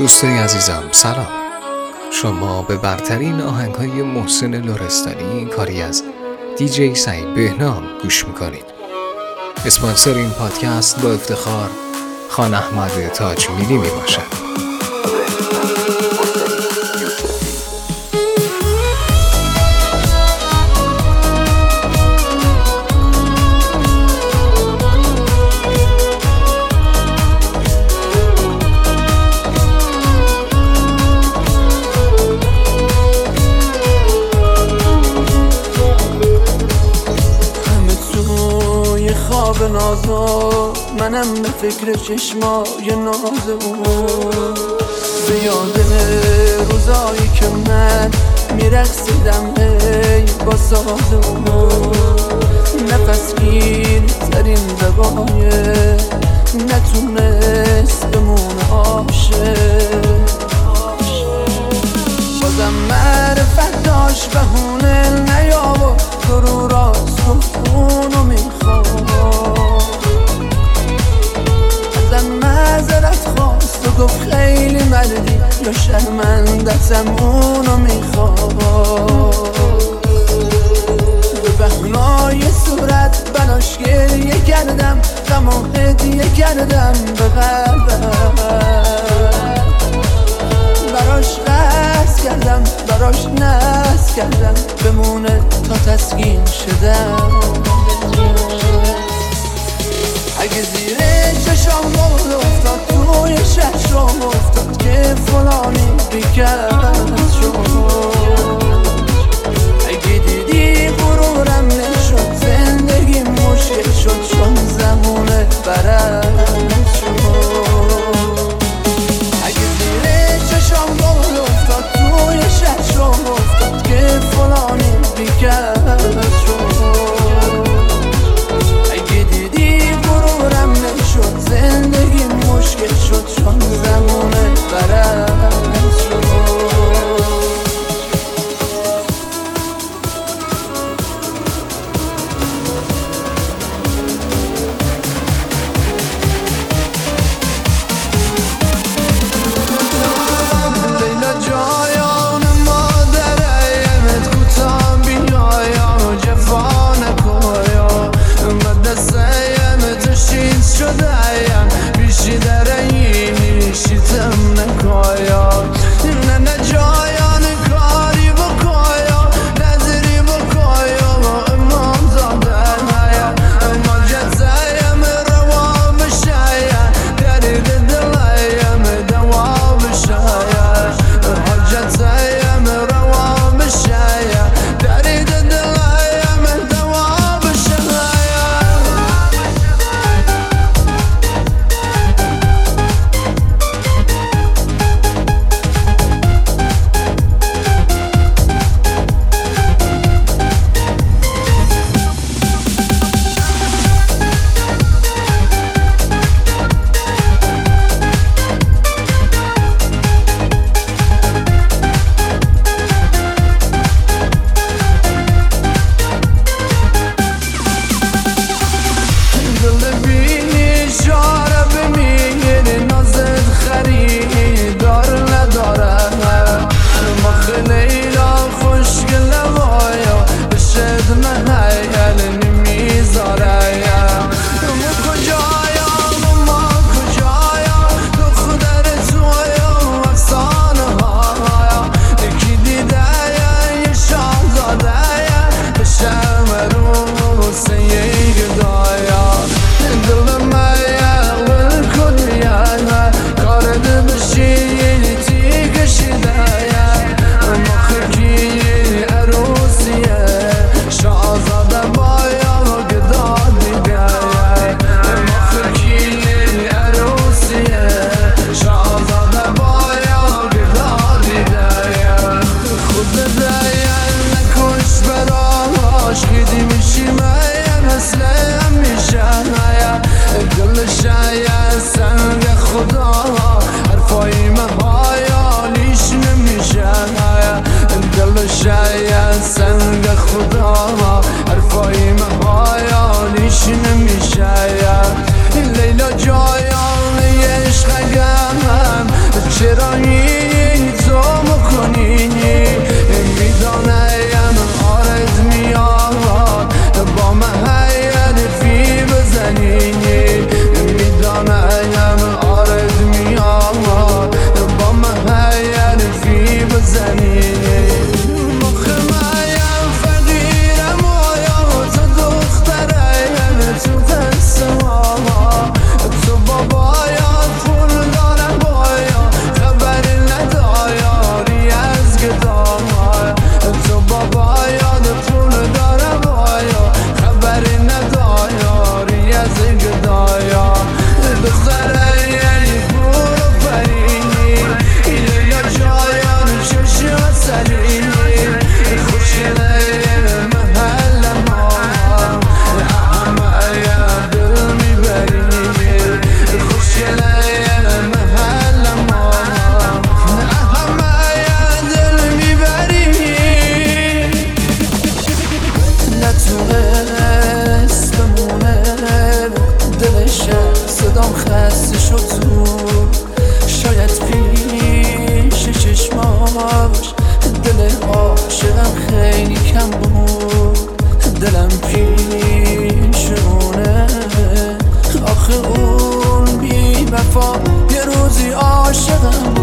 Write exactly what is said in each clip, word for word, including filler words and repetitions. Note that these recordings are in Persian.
دوستای عزیزم سلام. شما به برترین آهنگ‌های محسن لرستانی کاری از دیجی سعید بهنام گوش میکنید. اسپانسر این پادکست با افتخار خان احمد تاج میلی می باشد. خواب نازو منم به فکر چشمای ناز اون، به یاد روزایی که من میرقصیدم ای با ساز اون. نفس گیر ترین وقایه نتونست بمونه عاشق، بازم معرفت داشت بهونه نیاورد تو رو راست گفت اونو میخواد. ازم معذرت خواست و گفت خیلی مردی یا شرمندتم اونو میخواد. به بهنای صورت بناش گریه کردم، غم و هدیه کردم به قلبم، براش قصد کردم براش ناز کردم بمونه تا تسکین شدم. اگه زیر چشام بود افتاد توی ششم افتاد که فلانی بیکرد شد. اگه دیدی غرورم نشد زندگی مشکل شد چون زمونه برد شد. اگه زیر چشام بود افتاد توی ششم افتاد که فلانی بیکرد شد. اگه دیدی غرورم نشد زندگی مشکل شد چون زمونه برد شد. چرا عاشقم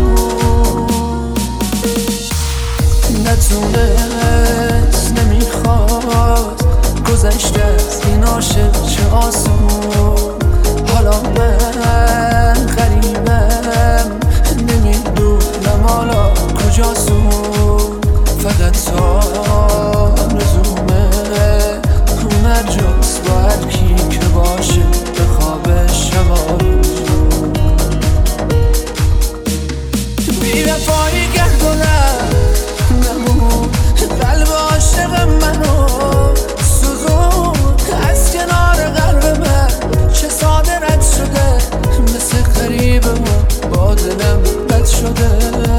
نتونست نمیخواست گذشته از این عاشق چه آسون. حالا من غریبم نمیدونم حالا کجاستون. فقط تا رزومه اون جز با هر کی که باشه به خواب شبارون. بی وفایی گرد و نمون قلب عاشق منو سوزون. از کنار قلب من چه ساده رد شده مثل غریبه و با دلم بد شده.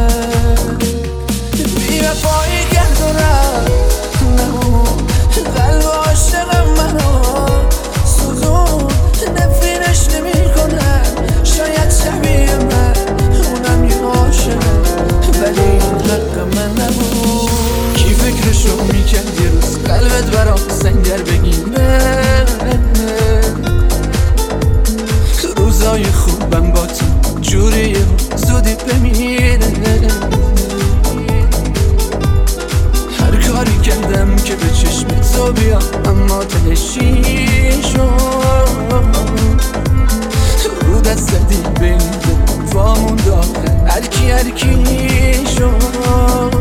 بی وفایی گرد و نمون قلب عاشق منو سوزون. نفرینش نمی کنم شاید شبیه من اونم یه عاشقه ولی این حق من نبود. کی فکرشو میکرد یه روز قلبت برام سنگر بگیره. روزای خوبم با تو جوریه زودی بمیره. هر کاری کردم که به چشم تو بیام اما تهشی شد. رو دست زدی بین وامون داخل هرکی هرکی شد.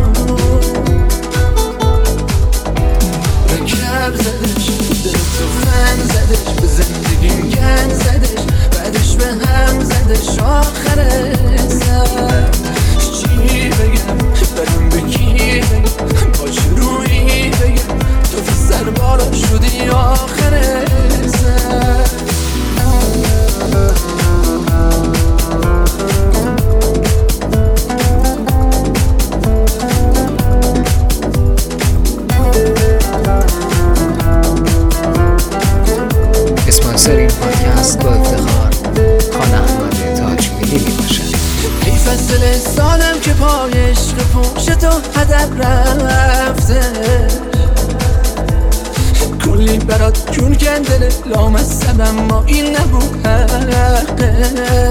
رکب زدش دل تو فن زدش به زندگیم گن زدش بعدش به هم زدش آخر سر. چی بگم برم به کی بگم با چه روی بگم تو سر بالا شدی آخر سر. اسپانسر این پادکست با افتخار خان احمد تاج میلی می باشد. ای فصل سالم که پای عشق پوش تو هدر رفته. کلی برات جون کندله لامصب اما این نبود حقه.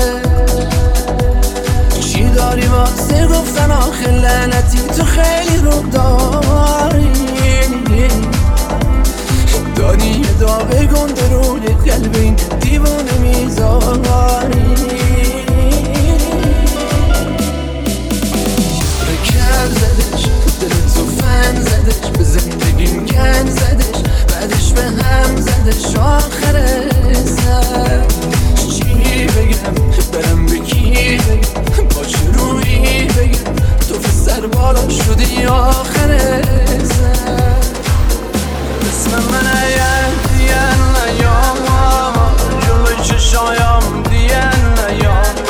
چی داری واسه گفتن آخه لعنتی تو خیلی رو داری. داری یه داغ گنده روی قلب این دیوانه میذاری. رکب زدش دل تو فن زدش به زندگیم گن زدش بعدش به هم زدش آخر سر. چی بگم برم به کی بگم با چه روی بگم تو سر بالا شدی آخر سر. اسم من دین نیام جلوی چشایم دین نیام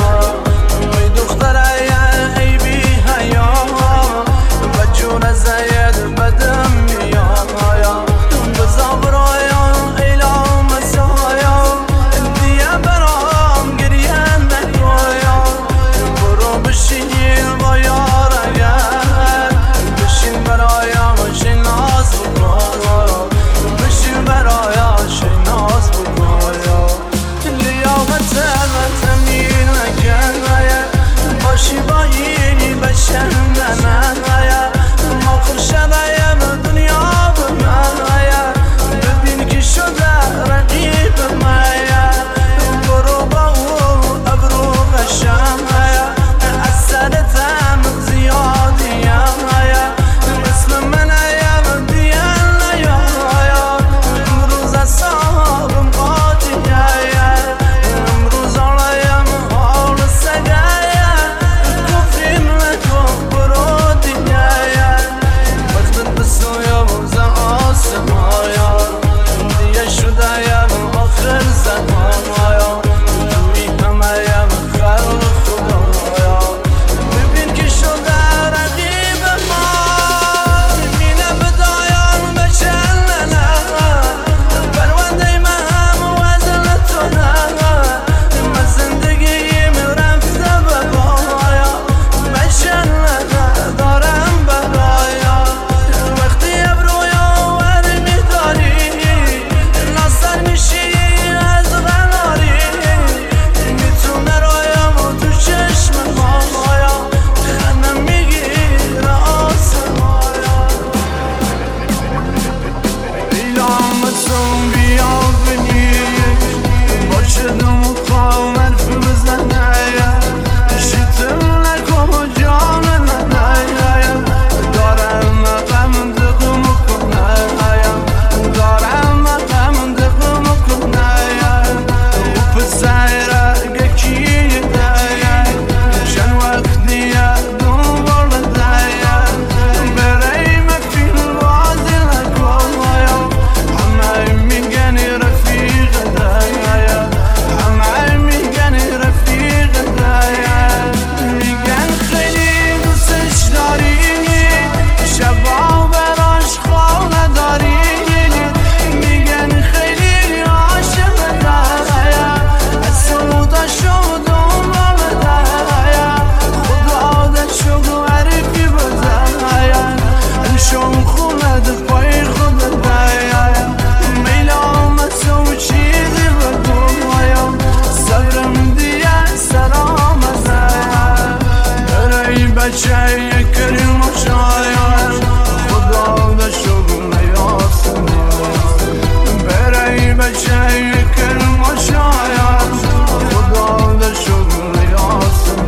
بچه کریم و شاید خدا به شغل یاسم بره بچه کریم و شاید خدا به شغل یاسم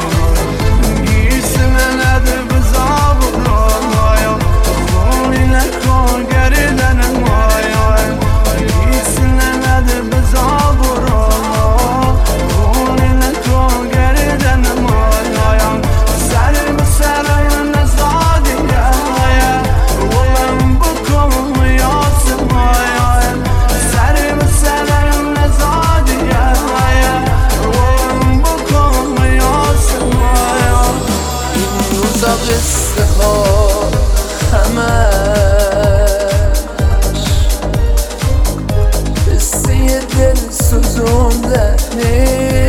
گیسم نده بزاب رایا خونی نکن گردن مایا گیسم نده بزاب رایا خونی نکن گردن مایا سر بسر نزادی گایا ولم بکن یاسم مایا سر بسر نزادی گایا ولم بکن یاسم مایا این روزا قصه ها همش قصه دل سوزوندنه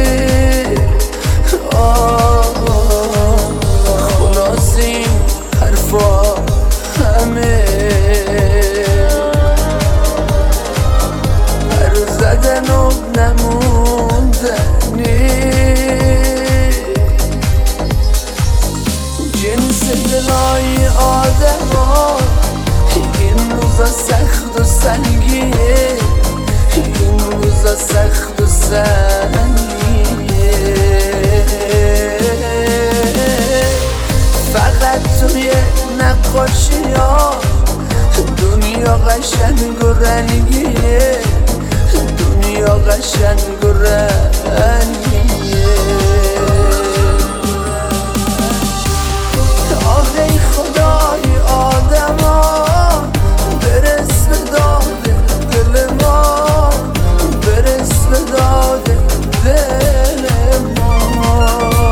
خلاص این حرفا همه هر زدن و نموندنه جنس دلای آدم ها این روزا سخت و سنگیه این روزا سخت و سنگیه فقط توی نقاشی ها دنیا قشنگ و رنگیه دنیا قشنگ و رنگیه آهی خدای آدم ها برس به داده دل ما برس به داده دل ما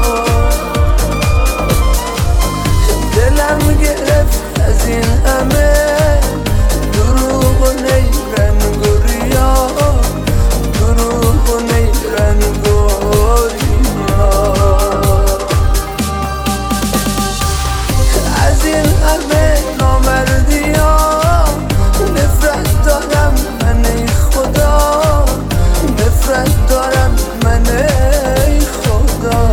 دلم گرفت از این همه دروغ و نیرن گریا دروغ و نیرن گریا از این همه نامردی ها نفرت دارم من ای خدا نفرت دارم من ای خدا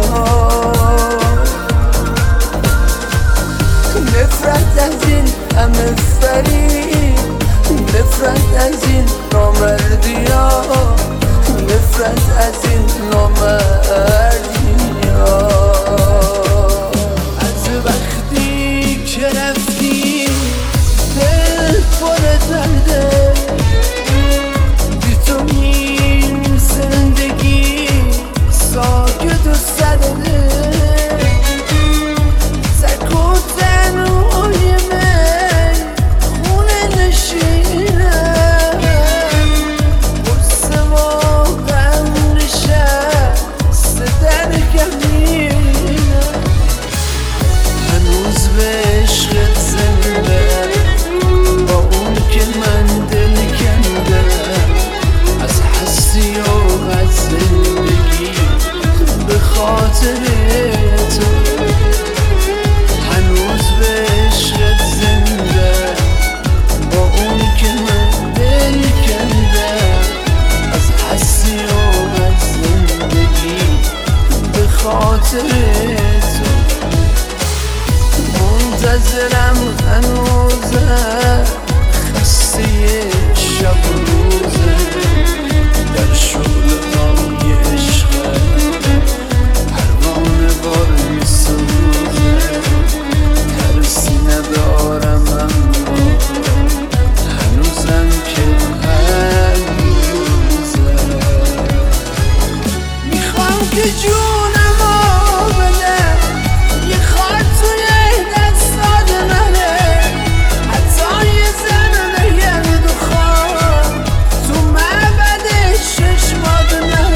نفرت از این همه فریب نفرت از این نامردی ها نفرت از این نامردی ها از وقتی که رفتی دل پر درده بی تو این زندگی ساکت و سرده سکوتن روی من خونه نشینه قرص ما غم نشست در گمینه هنوز به عشقت زنده با اون که من دل کنده از هستی و از زندگی به خاطر تو هنوز به عشقت زنده با اون که من دل کنده از هستی و از زندگی به خاطر تو منتظرم هنوزه خسته شب و روزه در شغل های عشقه پروانه بار میسوزه ترسی ندارم اما هنوزم که هنوزه میخوام که جونمو بده یه خاط توی دستات منه حتی یه زن نگرد و خواب تو معبد چشمات منه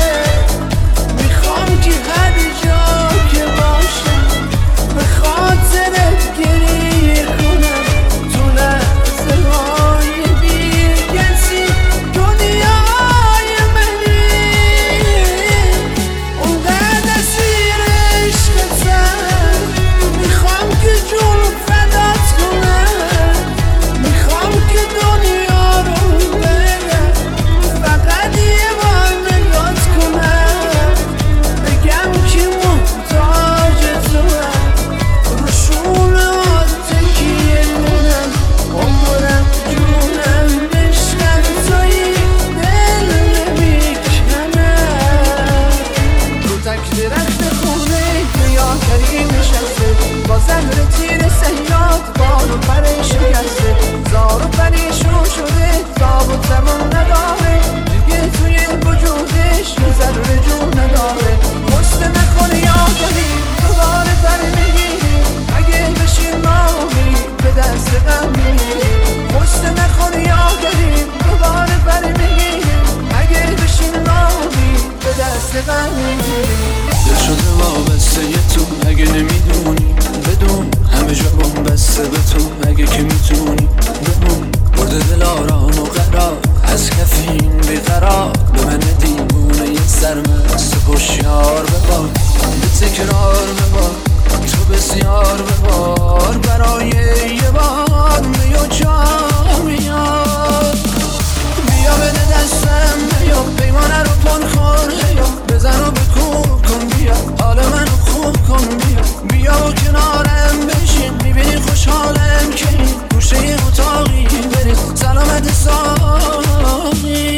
ماشین نشسته با زهر تیر سیاد بال و پر شکسته زار و پریشون شده تاب و زمان نداره دیگه توی وجودش یه ذره جون نداره مسته نخوری آگهی دوباره پر میگیری اگه بشین مامی به دست غم میگیری مسته نخوری آگهی دوباره پر میگیری اگه بشین مامی به دست غم میگیری دل شده وابسته یه تو اگه نمیدونی بدون همه جا بم بسته به تو اگه که میتونی بمون برده دل آرام و قرار از کفین بیقرار به من دیوونه یه سرمست هوشیار ببار به تکرار ببار تو بسیار ببار برای یه بار میو جا میاد بیا بده دستم بیا پیمانه رو پن خور بیا بزن و بکوب کن بیا حال منو خوب کن بیا بیا و کنارم بشین میبینی خوشحالم که این گوشه اتاقی برید سلامت ساقی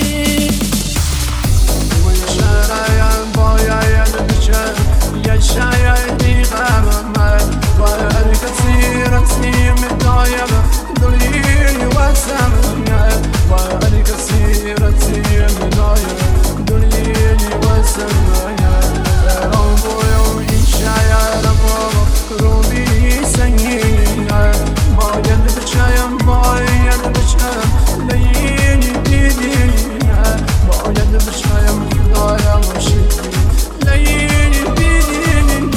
شاید باید بچم یه شاید دیگرم من باید کسی رسیم دایم دلی واسم باید کسی رسیم دایم دلی واسم رام بویم این شاید رو بی سنگین باید بچم باید بچم لیلی دیدی باید بچم خدایم شدی لیلی دیدی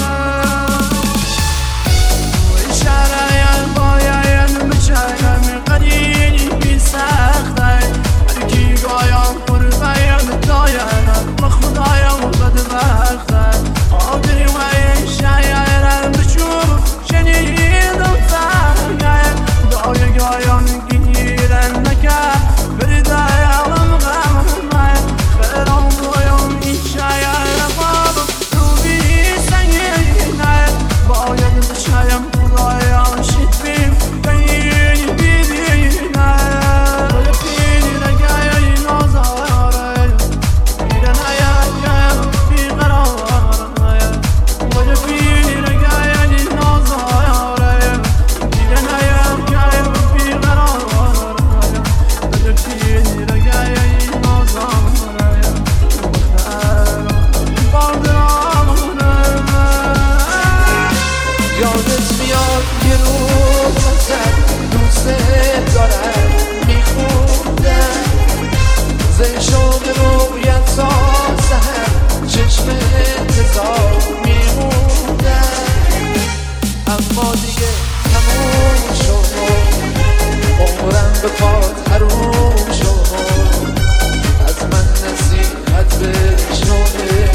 شاید باید بچم قدیمی بی سخته هرکی گایم قربایم دایم با خدایم بدبخته آدری و شاید بچوب شنیدم فرگه دای گایم گیرن نکرد بردایم غم من خیرم بایم این شاید باب رو بی سنگینه باید بچایم خدایم شد بیم کنی بیدینه باید پیدی نگه نازاره بیدن حیات بیقراره باید پیدی نگه نازاره بیدن حیات بیقراره باید پیدی نگه نازاره یادت میاد یه روز واسه دوست دارم میخوندم روزه شد رویت تا سهر چشم انتظار میموندم اما دیگه تموم شد عمرم به پات حروم شد از من نصیحت بشنوه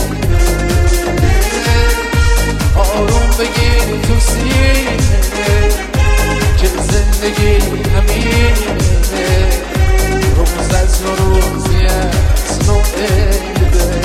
آروم بگیر تو سینه که زندگی همینه روز از نوروزی از نو عیده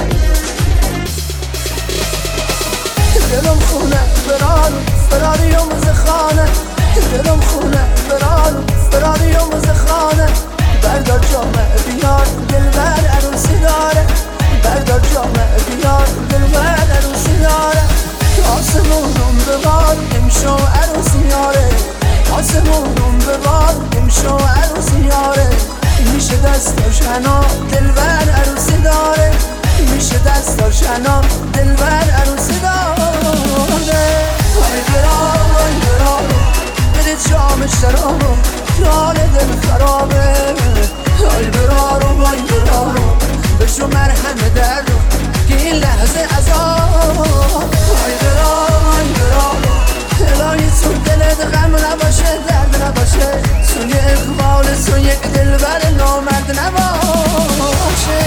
دلم خونه برانو فراریم زخانه دلم خونه برانو فراریم زخانه بردار جامعه بیار دلبر عروسی داره بردار جامعه بیار دلبر عروسی داره آسمونم ببار امشو عروسی یاره آسمونم ببار امشو عروسی یاره میشه دستاش حنا دلبر عروسی داره میشه دستاش حنا دلبر عروسی داره های برام های برام بده جام شرابم جان دل خرابه های برام های برام بشو مرهم دردم که این لحظه عذاب های برام های برام الهی تو دلت غم نباشه درد نباشه تو یه اقبال تو یک دلبر نامرد نباشه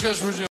کش